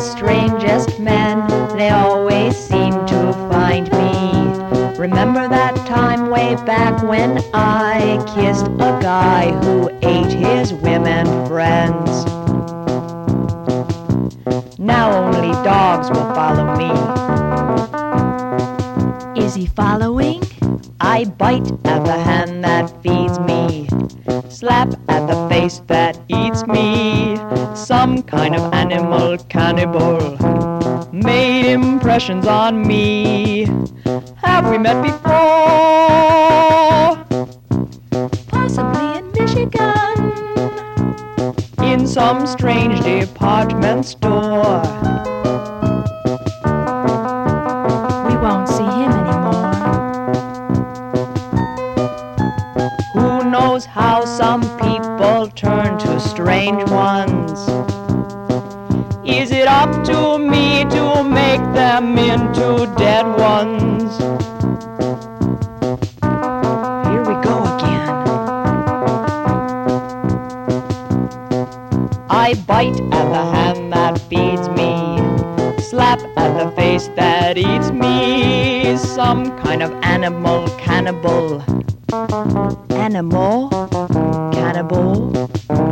strangest men, they always seem to find me. Remember that time way back when I kissed a guy who ate his women friends? Now only dogs will follow me. Is he following? I bite at the hand that feeds me, slap at the face that eats me. Some kind of animal cannibal made impressions on me. Have we met before? Possibly in Michigan. In some strange department store. We won't see him anymore. Who knows how some people turn to strange ones? Is it up to me to make them into dead ones? Here we go again. I bite at the hand that feeds me, slap at the face that eats me. Some kind of animal cannibal. Animal cannibal.